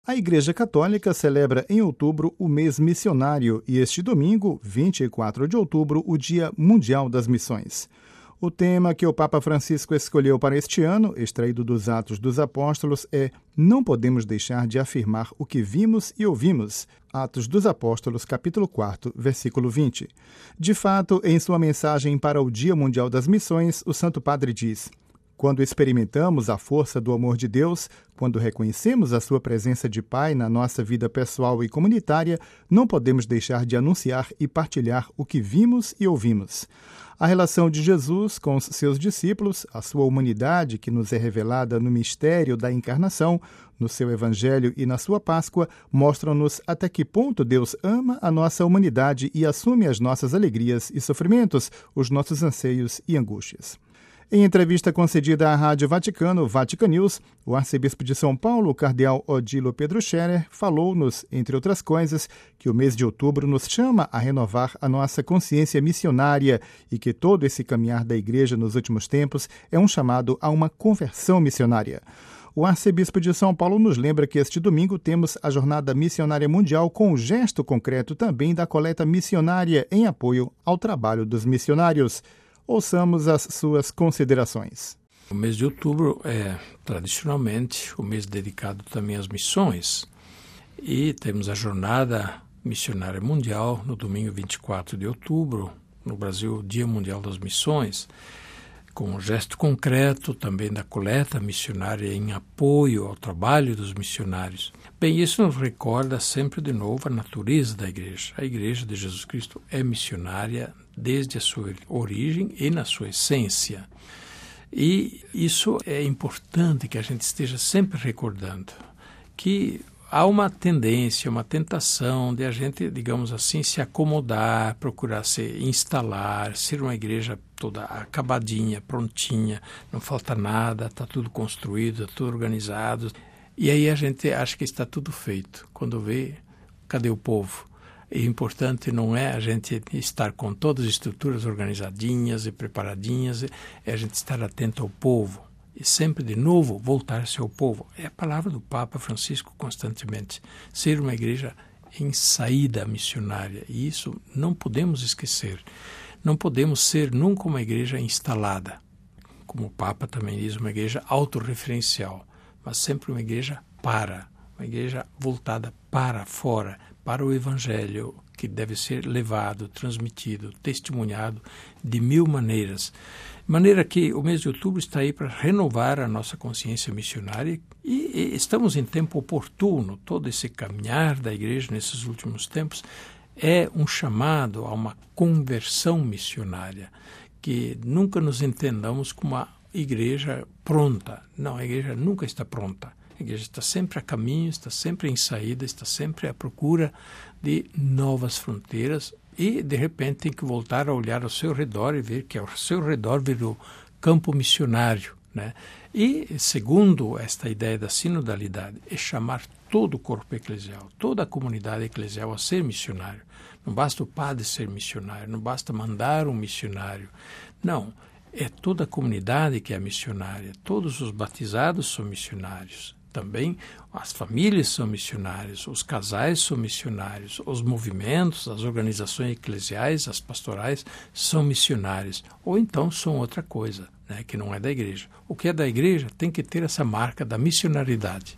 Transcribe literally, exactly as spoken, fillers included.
A Igreja Católica celebra em outubro o mês missionário e este domingo, vinte e quatro de outubro, o Dia Mundial das Missões. O tema que o Papa Francisco escolheu para este ano, extraído dos Atos dos Apóstolos, é "Não podemos deixar de afirmar o que vimos e ouvimos". Atos dos Apóstolos, capítulo quatro, versículo vinte. De fato, em sua mensagem para o Dia Mundial das Missões, o Santo Padre diz: "Quando experimentamos a força do amor de Deus, quando reconhecemos a sua presença de Pai na nossa vida pessoal e comunitária, não podemos deixar de anunciar e partilhar o que vimos e ouvimos". A relação de Jesus com os seus discípulos, a sua humanidade que nos é revelada no mistério da encarnação, no seu Evangelho e na sua Páscoa, mostram-nos até que ponto Deus ama a nossa humanidade e assume as nossas alegrias e sofrimentos, os nossos anseios e angústias. Em entrevista concedida à Rádio Vaticano, Vatican News, o arcebispo de São Paulo, o cardeal Odilo Pedro Scherer, falou-nos, entre outras coisas, que o mês de outubro nos chama a renovar a nossa consciência missionária e que todo esse caminhar da Igreja nos últimos tempos é um chamado a uma conversão missionária. O arcebispo de São Paulo nos lembra que este domingo temos a Jornada Missionária Mundial com o gesto concreto também da coleta missionária em apoio ao trabalho dos missionários. Ouçamos as suas considerações. O mês de outubro é, tradicionalmente, o mês dedicado também às missões. E temos a Jornada Missionária Mundial no domingo vinte e quatro de outubro, no Brasil, Dia Mundial das Missões, com um gesto concreto também da coleta missionária em apoio ao trabalho dos missionários. Bem, isso nos recorda sempre de novo a natureza da Igreja. A Igreja de Jesus Cristo é missionária desde a sua origem e na sua essência. E isso é importante que a gente esteja sempre recordando, que há uma tendência, uma tentação de a gente, digamos assim, se acomodar, procurar se instalar, ser uma igreja toda acabadinha, prontinha, não falta nada, está tudo construído, está tudo organizado. E aí a gente acha que está tudo feito. Quando vê, cadê o povo? E o importante não é a gente estar com todas as estruturas organizadinhas e preparadinhas, é a gente estar atento ao povo. E sempre, de novo, voltar-se ao povo. É a palavra do Papa Francisco constantemente. Ser uma igreja em saída missionária. E isso não podemos esquecer. Não podemos ser nunca uma igreja instalada. Como o Papa também diz, uma igreja autorreferencial. Mas sempre uma igreja para. Uma igreja voltada para fora, para o Evangelho, que deve ser levado, transmitido, testemunhado de mil maneiras. De maneira que o mês de outubro está aí para renovar a nossa consciência missionária e, e estamos em tempo oportuno. Todo esse caminhar da Igreja nesses últimos tempos é um chamado a uma conversão missionária, que nunca nos entendamos como uma igreja pronta. Não, a igreja nunca está pronta. A igreja está sempre a caminho, está sempre em saída, está sempre à procura de novas fronteiras e, de repente, tem que voltar a olhar ao seu redor e ver que ao seu redor virou campo missionário, né? E, segundo esta ideia da sinodalidade, é chamar todo o corpo eclesial, toda a comunidade eclesial a ser missionário. Não basta o padre ser missionário, não basta mandar um missionário. Não, é toda a comunidade que é missionária. Todos os batizados são missionários. Também as famílias são missionárias, os casais são missionários, os movimentos, as organizações eclesiais, as pastorais são missionárias, ou então são outra coisa, né, que não é da igreja. O que é da igreja tem que ter essa marca da missionaridade.